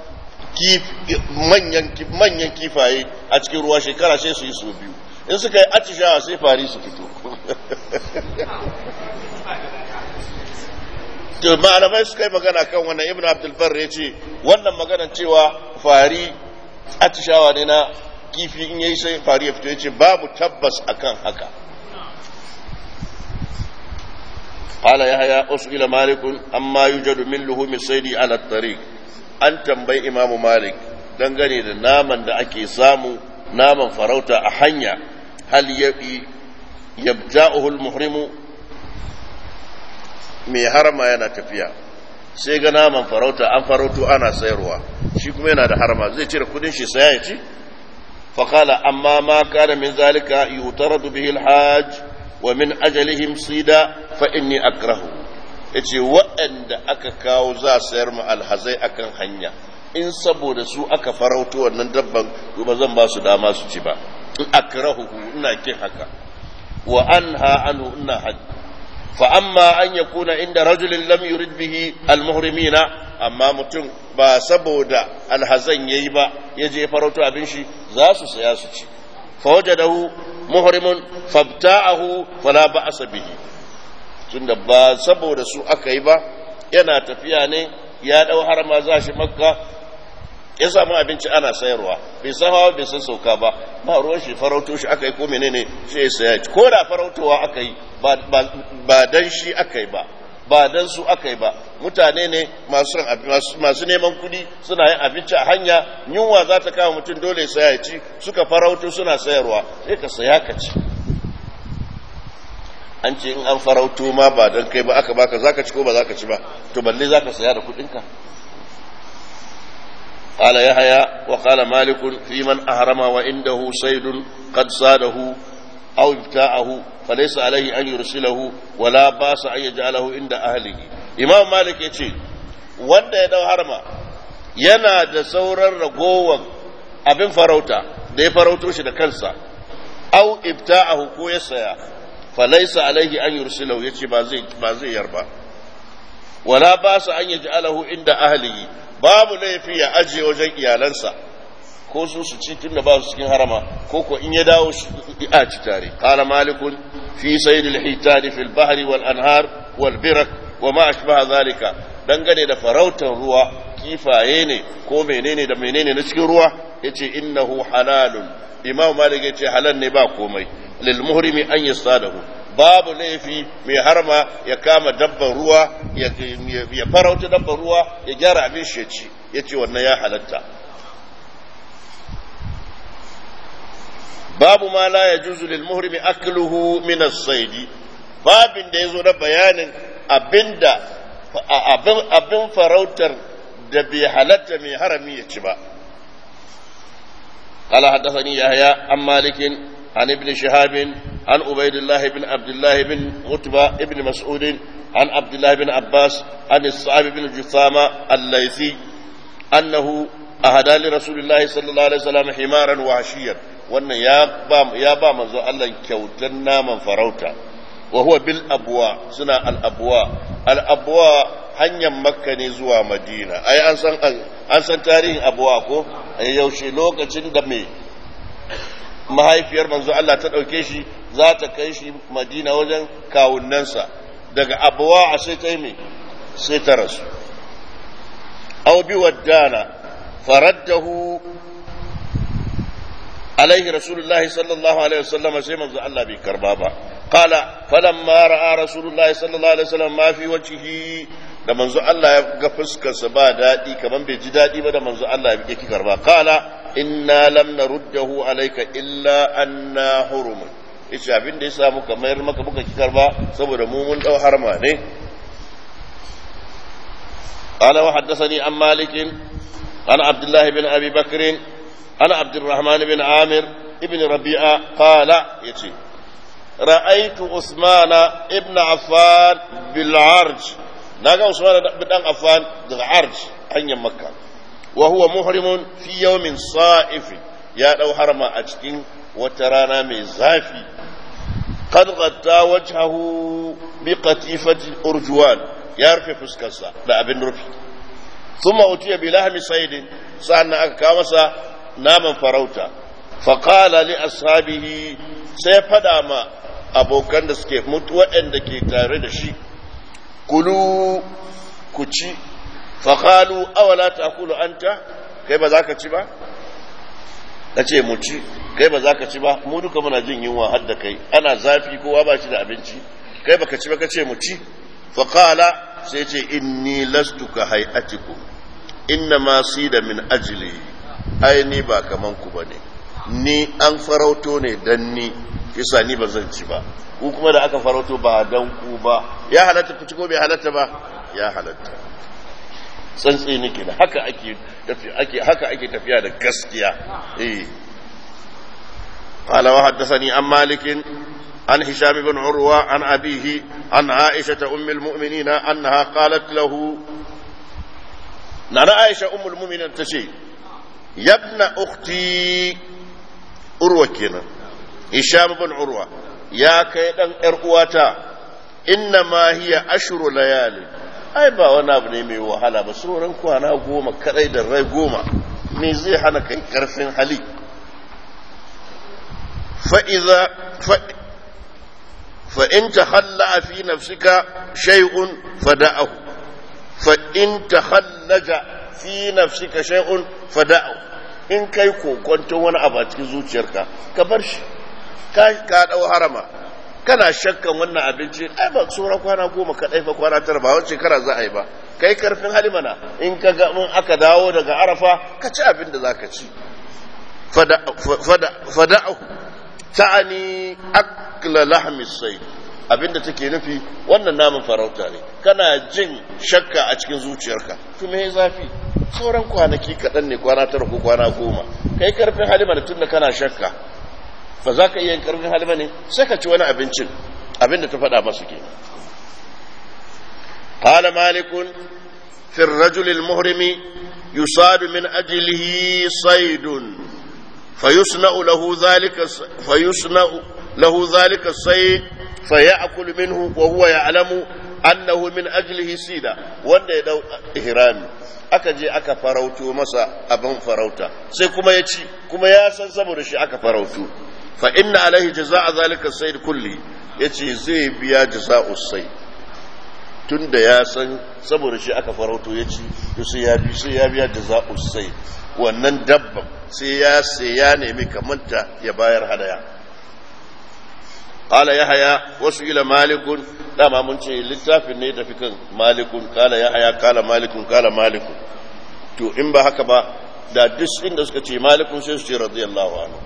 manyan kifaye a cikin ruwa shekara sai su yi su biyu in suka yi atishawa sai fari su fito to malamai suka yi magana kan wannan ibn abdul barr ya ce wannan maganar cewa fari atishawa ne na kifi in yayi sai fari ya fito ya ce babu tabbas akan haka قال يحيى أسئل مالك أما يوجد من لحوم الصيد على الطريق أن تنبي إمام مالك dangane da naman da ake samu naman farauta a hanya hal yabta'uhu al-muhrimu mai harama yana tafiya sai ga naman farauta an farauto ana sayarwa shi kuma yana da harama zai cire kudin shi saya ya ci faqala amma ma kana min zalika yutaradu bihi al-hajj wa min ajalihim sida fa inni akrahu yace waɗanda aka kawo za sayar ma alhazai akan hanya in saboda su aka farauto wannan dabban ba zan ba su dama su ci ba in akrahu ina kin haka wa anha anhu ina had fa amma an yakuna inda rajulin lam yurid bihi almuhrimina amma mutum ba saboda alhazan yayi ba yaje farauto abin shi za su saya su ci fa wajadahu muhrimun fabta'ahu fala ba'sa bihi tunda ba saboda su aka yi ba yana tafiya ne ya dau harama za shi makka ya samu abinci ana sayarwa bai san hawa bai san sauka ba ba ruwan shi farauto shi aka yi ko menene sai ya saya ko da farautowa aka yi ba dan shi aka yi ba dan su aka yi ba mutane ne masu neman kudi suna yin abinci a hanya yunwa za ta kama mutum dole ya saya ya ci suka farauto suna sayarwa sai ka saya ka ci an ce in an farauto ma ba dan kai ba aka baka zaka ci ko ba zaka ci ba to balle zaka saya da kudinka قال يحيى وقال مالك في من أحرم وعنده صيد قد صاده أو ابتاعه فليس عليه أن يرسله ولا باس أن يجعله عند أهله إمام مالك يقول wanda ya dau harma yana da sauran ragowar abin farauta da ya farauto shi da kansa au ibta'ahu ko ya saya falaisa alaihi an yursilahu yace ba zai yarba wala ba sa an yaj'alahu inda ahlihi babu laifi ya ajiye wajen iyalansa ko su ci tunda ba su cikin harama ko ko in ya dawo shi a ci tare qala malikun fi sayd al-hitan fi al-bahr wal anhar wal birak wa ma ashbaha zalika dangane da farautar ruwa kifaye ne ko menene da menene na cikin ruwa yace innahu halalun imam malik yace halal ne ba komai lil muhrimi an yasadahu babu laifi mai harma ya kama dabban ruwa ya farauta dabban ruwa ya gyara abin shi ci ya ce wannan ya halatta babu ma la ya juzu lil muhrimi akluhu min as-sayd babin da yazo da bayanin abin farautar da bai halatta mai harami ya ci ba قال حدثني يحيى عن مالك عن ابن شهاب عن عبيد الله بن عبد الله بن عتبة بن مسعود عن عبد الله بن عباس عن الصعب بن جثامة الليثي أنه أهدى لرسول الله صلى الله عليه وسلم حمارا وحشيا وأن يا با منذ الله كوتنا من فروتا وهو بالأبواء سنة الأبواء hanyar makka ne zuwa madina ai an san tarihin abuwa ko yaushe lokacin da mai mahaifiyar manzo Allah ta ɗauke shi za ta kai shi madina wajen kawunansa daga abuwa a sai ta yi mai sai ta rasu au bi waddana faraddahu alaihi rasulullahi sallallahu alaihi wasallam sai manzo Allah bai karba ba qala falamma ra'a rasulullahi sallallahu alaihi wasallam ma fi wajhihi da manzo Allah ya ga fuskarsa ba daɗi kaman bai ji daɗi ba da manzo Allah ya ki karba qala inna lam naruddahu alayka illa anna hurumun yace abin da yasa muka mayar maka muka ki karba saboda mu mun dau harma ne qala wa haddathani an malik an abdullah ibn abi bakr an abdurrahman ibn amir ibn rabi'a qala yace ra'aytu usmana ibn affan bil arj naga usman dan affan daga arj hanyar makka wa huwa muhrimun fi yawmin sa'if ya dau harma a cikin wata rana mai zafi qad ghatta wajhahu bi qatifati urjuwan ya rufe fuskarsa da abin rufi thumma utiya bi lahmi sayd sa'annan aka kawo masa naman farauta fa qala li ashabihi sai fada ma abokan da suke mutu waɗanda ke tare da shi kulu ku ci faƙalu awala ta kulu anta kai ba za ka ci ba ka ce mu ci kai ba za ka ci ba mu duka muna jin yunwa har da kai ana zafi kowa ba shi da abinci kai ba ka ci ba ka ce mu ci faqala sai ce inni lastu ka hay'atikum inna ma sida min ajli ai ni ba kaman ku bane ni an farauto ne dan ni kisa ni ba zan ci ba ku kuma da aka farauto ba dan ku ba ya halatta ku ci ko bai halatta ba ya halatta tsantsi nake da haka ake tafiya da gaskiya قال وحدثني عن مالك عن هشام بن عروة عن أبيه عن عائشة أم المؤمنين أنها قالت له نرى عائشة أم المؤمنين تشي يا ابن أختي عروة كنا هشام بن عروة يا كيدن إرقواتا إنما هي أشهر ليالي أي با وانا ابني مي وحالا بسرورا كوانا قوما كريد الرأي قوما ميزي حنا كي كرفين حلي فإن تخلع في نفسك شيء فدعه فإن تخلج في نفسك شيء فدعه in kai kokonto wani abu a cikin zuciyarka ka bar shi ka dau harama kana shakkan wannan abinci ai ba sauran kwana 10 kadai fa kwana 9 ba wani shekara za a yi ba kai karfin halimana in ka ga mun aka dawo daga arafa ka ci abin da zaka ci fada'u ta'ani akla lahmi sayd abinda take nufi wannan namun farauta ne kana jin shakka a cikin zuciyarka to me zafi sauran kwanaki kadan ne kwana 9 ko kwana 10 kai karfin halima tun da kana shakka ba za ka iya yin karfin halima ne sai ka ci wani abincin abinda ta faɗa masu ke qala malikun fi ar-rajul al-muhrim yusad min ajlihi saydun فيصنع له ذلك الصيد فيأكل منه وهو يعلم أنه من أجله سيدا وأن يدو إهرامي aka je aka farauto masa abin farauta sai kuma ya ci kuma ya san saboda shi aka farauto fa inna alaihi jazaa zalika sayd kulli yace zai biya jazaa'u sayd tunda ya san saboda shi aka farauto ya ci to sai ya biya jazaa'u sayd wannan dabban sai ya nemi kamanta ya bayar hadaya qala yahya wasu ila malikun dama mun ce littafin ne tafi kan malikun qala yahya qala malikun qala malikun to in ba haka ba da duk inda suka ce malikun sai su ce radiyallahu anhu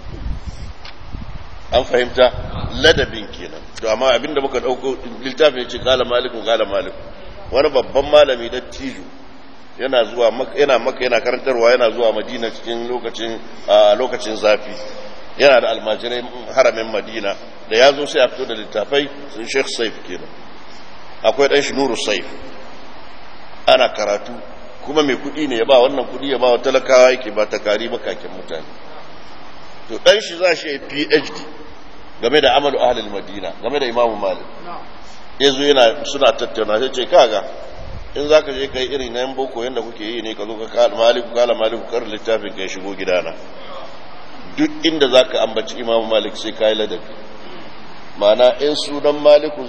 an fahimta ladabin kenan to amma abinda muka dauko littafin ce qala malikun qala malikun wani babban malami da tijo yana zuwa yana karantarwa yana zuwa Madina cikin lokacin zafi yana da almajirai haramin Madina da ya zo sai a fito da littafai sun Sheikh Saif kenan akwai dan shi Nuru Saif ana karatu kuma mai kudi ne ya ba wannan kudi ya ba wa talakawa yake ba takari makakin mutane to dan shi za shi PhD game da amalu ahlul Madina game da Imam Malik yazo suna tattauna sai ce kaga in za ka je ka yi irin na yan boko yadda kuke yi ne ka zo ka kala maliku kar littafin ka ya shigo gidana duk inda za ka ambaci imamu malik sai ka yi ladabi ma'ana in sunan maliku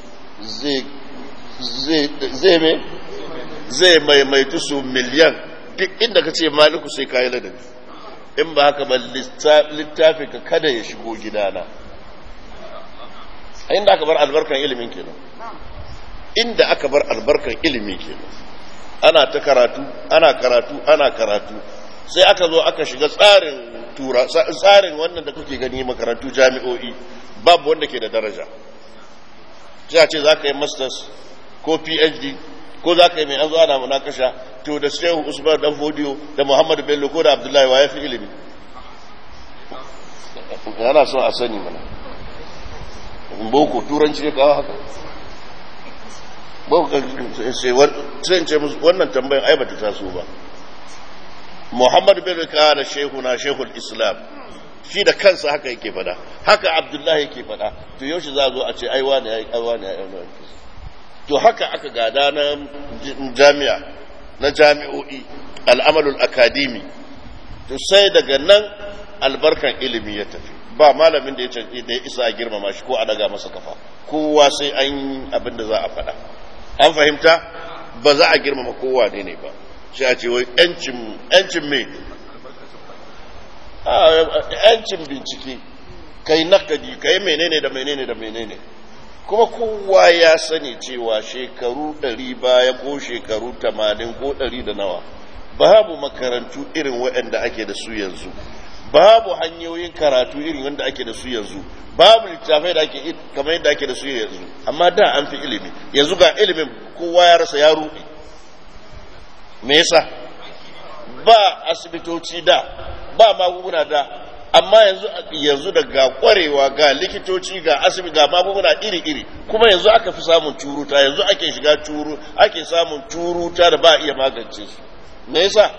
zai maimaitu su miliyan duk inda ka ce maliku sai ka yi ladabi in ba haka ba littafin ka kada ya shigo gidana a inda aka bar albarkan ilimin kenan inda aka bar albarkar ilimi kenan ana ta karatu ana karatu sai aka zo aka shiga tsarin wannan da kuke gani makarantu jami'o'i babu wanda ke da daraja sai a ce za ka yi masters ko phd ko za ka yi mai an zo ana munakasha to da shehu usman dan fodiyo da muhammadu bello ko da abdullahi wa ya fi ilimi yana son a sani mana boko turanci ya kawo haka sai ce musu wannan tambayin ai bata taso ba muhammadu bello kawo da shehuna shehul islam shi da kansa haka yake fada haka abdullahi yake fada to yaushe za a zo a ce aiwa ne to haka aka gada na jami'a na jami'o'i al'amalul akademi to sai daga nan albarkan ilimi ya tafi ba malamin da ya isa a girmama shi ko a daga masa kafa kowa sai an abin da za a faɗa an fahimta ba za a girmama kowa ne ba sai a ce wai yancin mai yancin bincike kai nakadi kai menene da menene da menene kuma kowa ya sani cewa shekaru 100 baya ko shekaru 80 ko 100 da nawa babu makarantu irin waɗanda ake da su yanzu, babu hanyoyin karatu irin wanda ake da su yanzu, babu littafai da ake kamar yadda ake da su yanzu, amma da an fi ilimi. Yanzu ga ilimin kowa ya rasa, ya ruɗe. Me yasa? Ba asibitoci da, ba magunguna da, amma yanzu da ga kwarewa, ga likitoci, ga asibiti, ga magunguna iri-iri, kuma yanzu aka fi samun curuta, yanzu ake shiga ake samun curuta da ba iya magance su. Me yasa?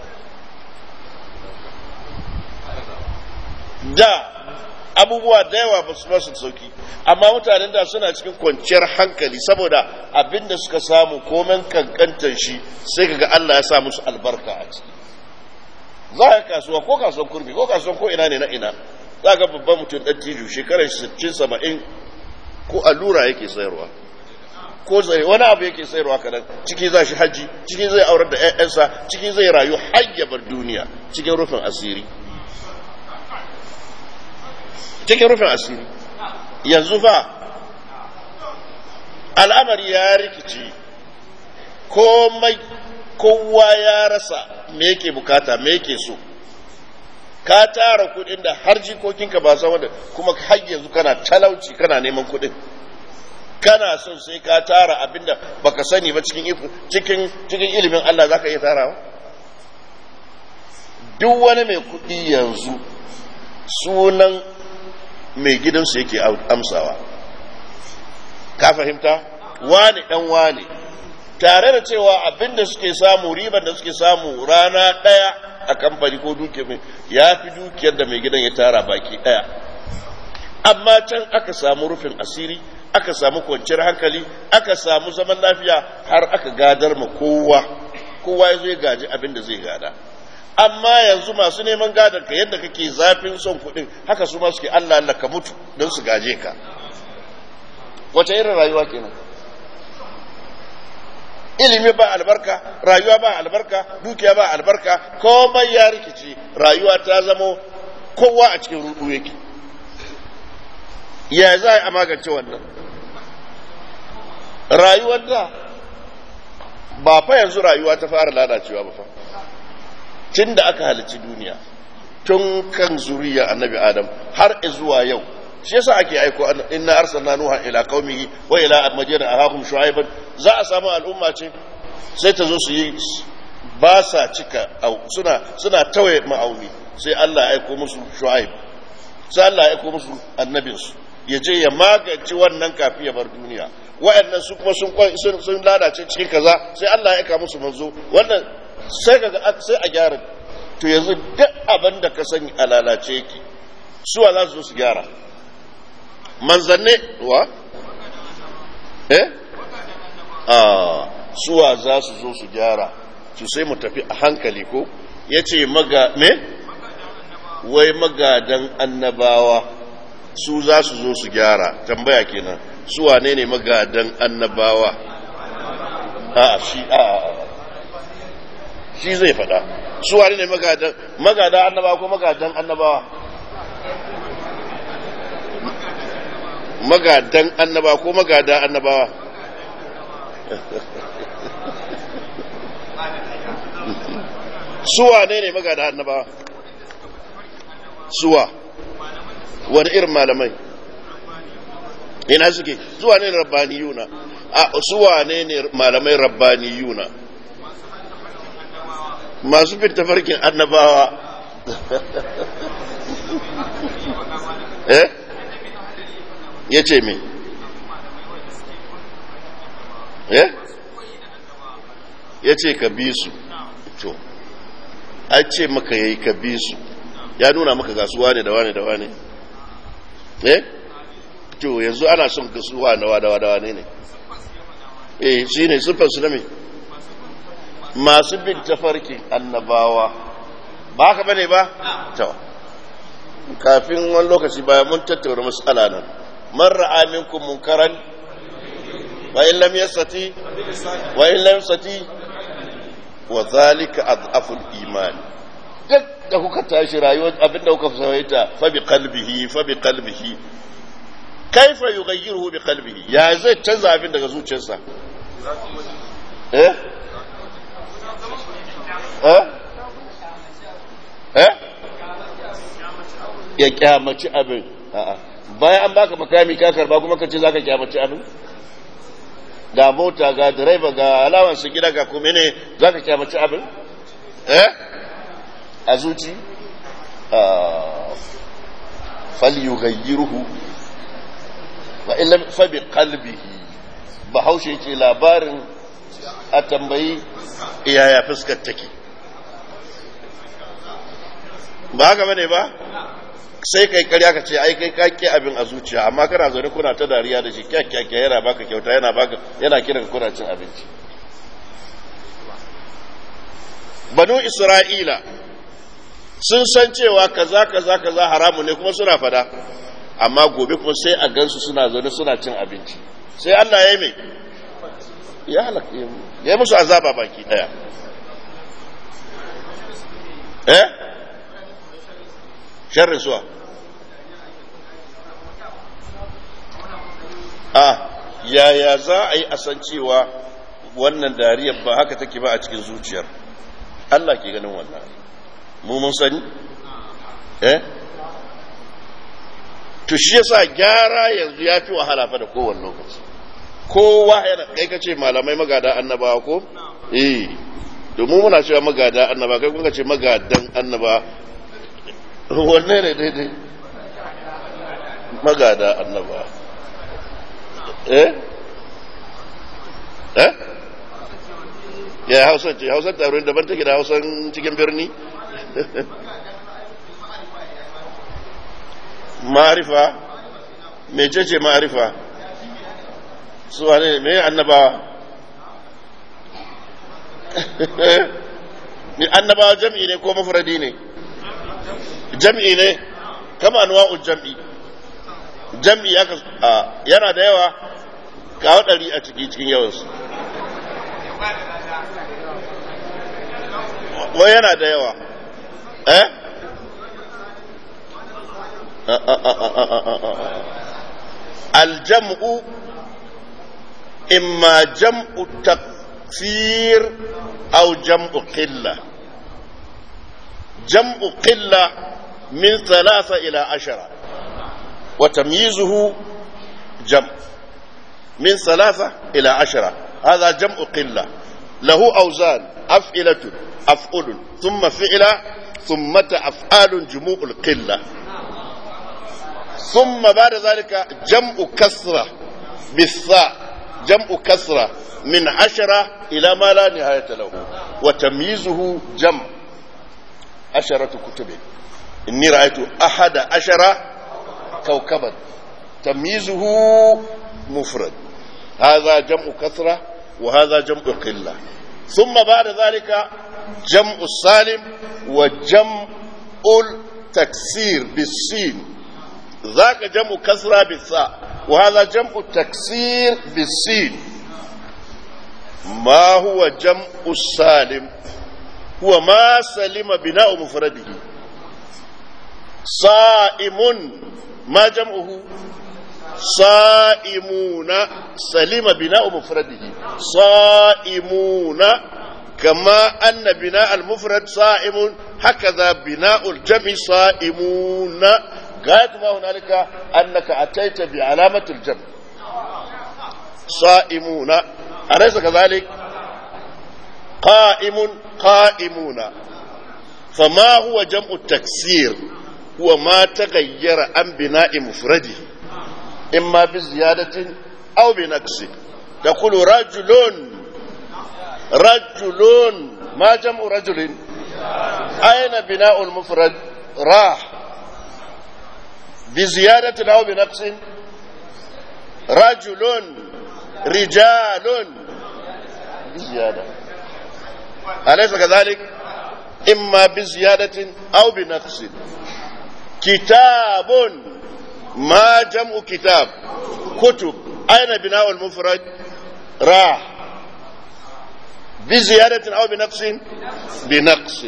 Da abubuwa da yawa ba su masu sauki, amma mutanen da suna cikin kwanciyar hankali saboda abinda suka samu komen kankantar shi, sai kaga Allah ya sa musu albarka a ciki. Za ka kasuwa ko kasuwan kurmi ko kasuwan ko ina ne na ina, za ka babban mutum ɗan tiju shekarar 60-70 ko allura yake sayarwa, ko zai wani abu yake sayarwa kadan, ciki za shi haji, ciki zai aurar da 'ya'yansa, ciki zai rayu hayyabar duniya cikin rufin asiri. Cikin rufin asiri. Yanzu fa al'amari ya rikici, komai kowa ya rasa me yake bukata, me yake so. Ka tara kudin da har jikokinka ba san wanda, kuma har yanzu kana talauci, kana neman kudin. Kana son sai ka tara abinda baka sani ba cikin ilimin Allah zaka iya tarawa. Duk wani mai kudi yanzu sunan mai gidansu yake amsawa. Ka fahimta? Wane dan wane, tare da cewa abinda suke samu, riban da suke samu rana daya a kamfani ko duke ya fi dukiyar da mai gidan ya tara baki daya. Amma can aka samu rufin asiri, aka samu kwanciyar hankali, aka samu zaman lafiya, har aka gadar ma kowa ya zo ya gaji abin da zai gada. Amma yanzu masu neman gadar ka yadda kake zafin son kuɗin, haka su ma suke Allah Allah ka mutu don su gaje ka. Wace irin rayuwa kenan? Ilimi ba albarka, rayuwa ba albarka, dukiya ba albarka, komai ya rikici, rayuwa ta zamo kowa a cikin rudu yake. Ya za a magance wannan? Rayuwar da ba fa yanzu rayuwa ta fara lalacewa ba fa. Tun da aka halicci duniya, tun kan zuriya annabi Adam har zuwa yau, shi yasa ake aiko inna arsalna nuha ila qaumihi wa ila madiyana ahahum shu'aiban. Za a samu al'umma ce sai ta zo su yi ba sa cika suna tawaye ma'auni, sai Allah ya aiko musu shu'aib, sai Allah ya aiko musu annabinsu ya je ya magance wannan kafi ya bar duniya. Wa'annan su kuma sun lalace cikin kaza, sai Allah ya aika musu manzo, wannan sai a gyara. To yanzu duk abin da ka sani a lalace yake, suwa za su zo su gyara? Manzanne wa? Suwa za su zo su gyara? Su sai mu tafi a hankali ko? Ya ce wai magadan annabawa su za su zo su gyara. Tambaya kenan, suwa ne magadan annabawa? Shi zai faɗa. Suwa ne magadan annabawa ko magadan annabawa? Magadan annabawa ko magadan annabawa? Suwa ne magadan annabawa? Suwa wani irin malamai? Ina suke? Suwa ne rabbaniyuna? Suwa ne malamai rabbaniyuna? Masu bin tafarkin annabawa. Ya ce me? Ya ce ka bi su. To a ce maka yayi ka bi su, ya nuna maka gasuwa ne da wane da wane. To yanzu ana son gasuwa da wane ne? Shi ne siffarsu na me? Masu bin tafarkin annabawa. Ba haka bane ba? To kafin wani lokaci bayan mun tattauna mas'ala nan, man ra'a minkum munkaran wa in lam yastati wa zalika adhaful iman. Duk da kuka tashi rayuwar abinda kuka fahimta fa bi qalbihi kaifa yughayyiruhu bi qalbihi, ya zai canza abin daga zuciyarsa? Ya kyamaci abin. Bayan an baka makami ka karba kuma ka ce za ka kyamaci abin? Ga mota, ga direba, ga alawansu gida, ga kuma ne za ka kyamaci abin? A zuci? falyughayyiruhu wa illa fa bi qalbihi. Bahaushe yake labarin a tambayi iyaya fuskar take, ba haka bane ba? sai kai karya ka ce ai kai kake abin a zuciya, amma kana zaune kuna ta dariya da shi kyakkyakya, yana baka kyauta, yana kiran ka kuna cin abinci. Banu Isra'ila sun san cewa kaza kaza kaza haramu ne kuma suna fada, amma gobe kuma sai a gansu suna zaune suna cin abinci, sai Allah ya yi mai ya halaka, ya yi musu azaba baki daya. Sharrin suwa yaya za a yi a san cewa wannan dariyar ba haka take ba a cikin zuciyar? Allah ke ganin wannan, mu mun sani. To shi yasa gyara yanzu ya fi wahala fa da kowane lokaci. Kowa yana kai kace malamai magada annabawa ko? Domin muna cewa magada annaba, kai kun ce magadan annaba. Wanne ne daidai? Magada annaba. Ya Hausa ce, Hausa taron daban take da Hausan cikin birni? Ma'arifa? Mecece ma'arifa? Su wane me annabawa? Annabawa jam'i ne ko mafradi ne? Jam'i ne, kama anwa'ul jam'i. Jam'i yana da yawa, kawo 100 a cikin yawansu. Wai yana da yawa. Aljam'u imma jam'u takfir aw jam'u qilla. Jam'u qilla min 3 ila 10 wa tamyizuhu jam' min 3 ila 10. هذا جمع قلة له أوزان أفئلة أفئل ثم فئلة ثم أفعال جموع القلة، ثم بعد ذلك جمع كسرة بالثاء، جمع كسرة من 10 إلى ما لا نهاية له، وتمييزه جمع 10 كتب. إني رأيت 11 كوكبا، تمييزه مفرد. هذا جمع كثرة وهذا جمع قلة. ثم بعد ذلك جمع السالم وجمع التكسير بالسين، ذاك جمع كثرة بالثاء، وهذا جمع التكسير بالسين. ما هو جمع السالم؟ هو ما سلم بناء مفرده. صائم ما جمعه؟ صائمون، سلم بناء مفرده. صائمون، كما أن بناء المفرد صائم، هكذا بناء الجمع صائمون. غاية ما هنالك أنك أتيت بعلامة الجمع. صائمون، أليس كذلك؟ قائم، قائمون. فما هو جمع التكسير؟ هو ما تغير عن بناء مفرده، إما بزيادة أو بنقص. تقول رجل، رجل، ما جمع رجل؟ أين بناء المفرد؟ راح. بزيادة أو بنقص؟ رجل، رجال، بزيادة، أليس كذلك؟ إما بزيادة أو بنقص. كتاب، ما جمع كتاب؟ كتب، أين بناء المفرد؟ راح. بزيادة أو بنقص؟ بنقص.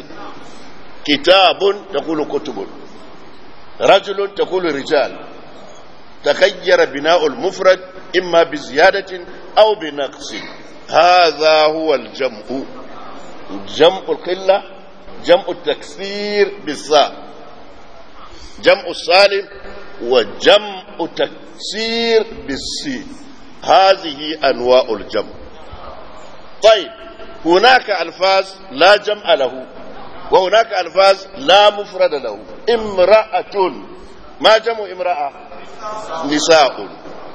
كتاب تقول كتب، رجل تقول رجال. تغير بناء المفرد إما بزيادة أو بنقص. هذا هو الجمع. جمع القلة، جمع التكسير بالساء، جمع السالم، وجمع تكسير بالسين. هذه أنواع الجمع. طيب، هناك ألفاظ لا جمع له، وهناك ألفاظ لا مفرد له. امرأة، ما جمع امرأة؟ نساء.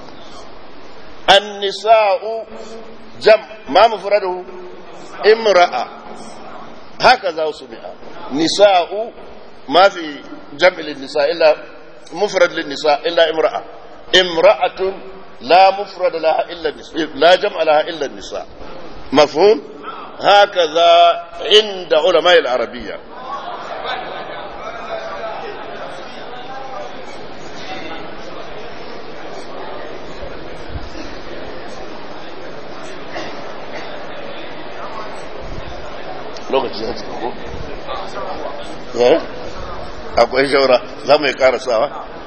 النساء جمع، ما مفرده؟ امرأة. هكذا سمع. نساء ما في جمع للنساء إلا مفرد للنساء إلا امرأة. امرأة لا مفرد لها إلا النساء، لا جمع لها إلا النساء. مفهوم؟ هكذا عند علماء العربية. lokaci ya cika ko? akwai shaura za mu yi karasawa?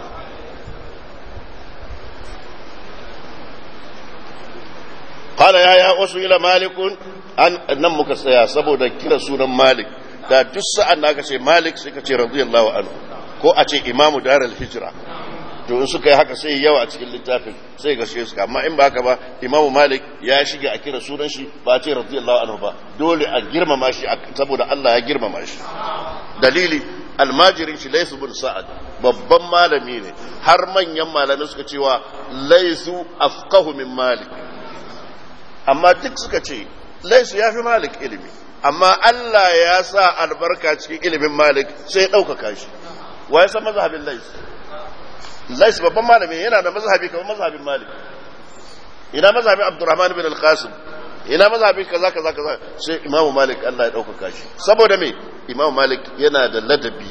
kala ya wasu ila malikun nan muka tsaya saboda kira sunan malik. da duk sa'an da aka ce malik sai ka ce radiyallahu anhu ko a ce imamu daral hijira, to in suka yi haka sai yawa a cikin littafin sai ga shi suka. amma in ba haka ba, imamu malik ya shiga a kira sunan shi ba a ce radiyallahu anhu ba, dole a girmama shi saboda Allah ya girmama shi. dalili almajirin shi Layth bin Sa'ad babban malami ne, har manyan malamai suka cewa Laythu afqahu min Malik, amma duk suka ce Laythu ya fi Malik ilimi, amma Allah ya sa albarka cikin ilimin Malik sai ya ɗaukaka shi. wa ya san mazhabin Layth? Layth babban malami, yana da mazhabi kamar mazhabin Malik. ina mazhabin Abdurrahman bin al-Qasim, ina mazhabin kaza kaza kaza, sai Imam Malik Allah ya ɗaukaka shi. saboda me? Imam Malik yana da ladabi.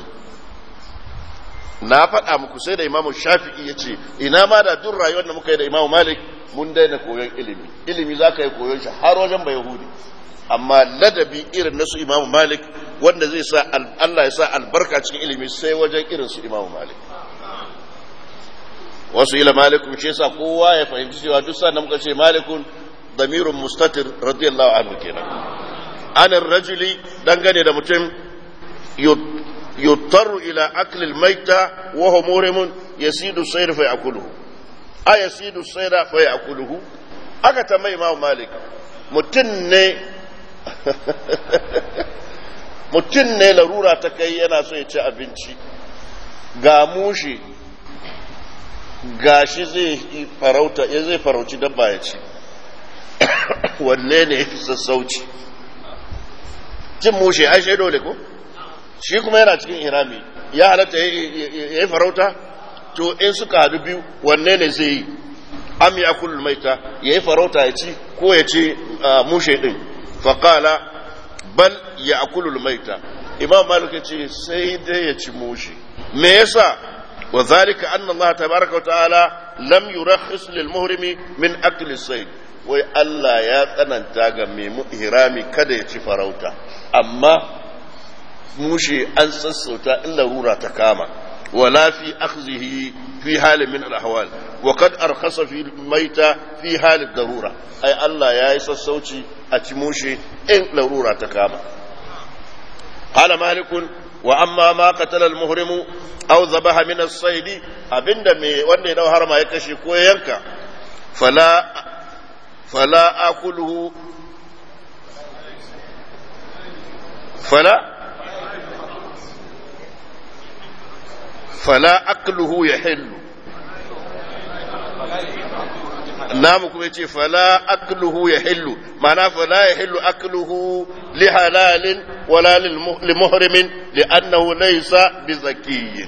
na faɗa muku sai da Imam Shafi'i ya ce ina ma da duk rayuwar da muka yi da Imam Malik mun daina koyon ilimi. ilimi za ka yi koyon shi har wajen ba Yahudi, amma ladabi irin nasu Imam Malik wanda zai sa Allah ya sa albarka cikin ilimi sai wajen irin su Imam Malik. wasu ila malikun, shi yasa kowa ya fahimci cewa duk sa da muka ce malikun damirun mustatir radiyallahu anhu kenan. anan rajuli dangane da mutum yuttaru ila aklil maita wa huwa murimun yasidu sayr fa yakuluhu. yasidu sayra fa yakuluhu. aka tambayi Imam Malik, mutum ne larura ta kai yana so ya ci abinci, ga mushi gashi zai farauci dabba ya ci, wanne ne ya fi sassauci? cin mushe ai shaido ne ko? shi kuma yana cikin irami, ya halatta ya yi farauta? to in suka hadu biyu wanne ne zai yi? am ya kullu maita, ya yi farauta ya ci ko ya ci mushe din? faƙala bal ya kullu maita. Imam Malik ya ce sai dai ya ci mushe. me yasa? wa zalika anna Allah tabaraka wa ta'ala lam yurakhis lil muhrimi min akli as-sayd. wai Allah ya tsananta ga mai ihrami kada ya ci farauta, amma mushe an sassauta in larura ta kama. wala fi akhzihi fi halin min al-ahwal wa qad arkhasa fi maita fi halin darura. ai Allah ya yi sassauci a ci mushe in larura ta kama. qala malikun wa amma ma qatala al-muhrimu aw dhabaha min as-sayd, abinda me wanda ya dau harma ya kashe ko yanka, fala akuluhu fala akluhu yahillu. namu kuma yace fala akluhu yahillu, ma'ana fala yahillu akluhu li halalin wala li muhrimin li'annahu laysa bizakiyyin.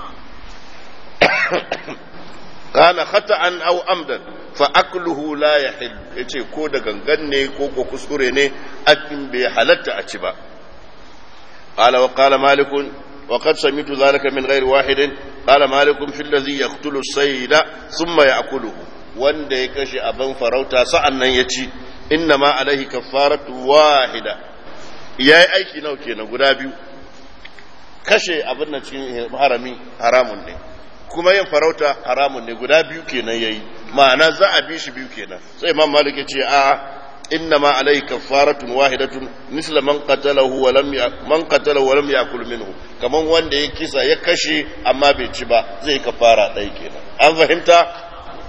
kana khata'an aw amdan fa akluhu la yahillu. yace ko da gangan ne ko kuskure ne akin bai halatta a ci ba. qala wa qala malikun وقد سمعت ذلك من غير واحد. قال مالك في الذي يقتل الصيد ثم يأكله, wanda ya kashe abin farauta sa'an nan ya ci, inna ma alaihi kafaratu wahida. ya yi aiki nau kenan guda biyu. kashe abin nan cikin harami haramun ne, kuma yin farauta haramun ne guda biyu kenan yayi ma'ana za a bi shi biyu kenan sai imam malik ya ce a innama alayhi kaffaratun wahidatun misla man qatalahu wa lam yakul minhu kaman wanda ya kisa ya kashe amma bai ci ba zai kafara ɗaya kenan an fahimta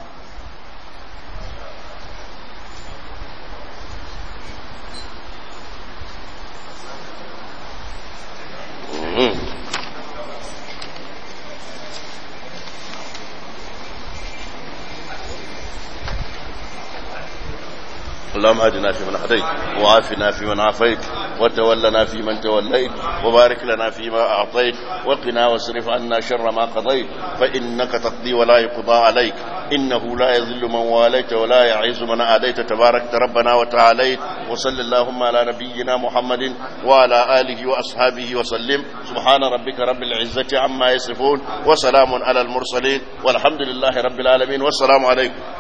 اللهم اهدنا فيمن هديت وعافنا فيمن عافيت وتولنا فيمن توليت وبارك لنا فيما أعطيت وقنا واصرف عنا شر ما قضيت فإنك تقضي ولا يقضى عليك إنه لا يذل من واليت ولا يعز من آديت تبارك ربنا وتعاليت وصل اللهم على نبينا محمد وعلى آله وأصحابه وسلم سبحان ربك رب العزة عما يصفون وسلام على المرسلين والحمد لله رب العالمين والسلام عليكم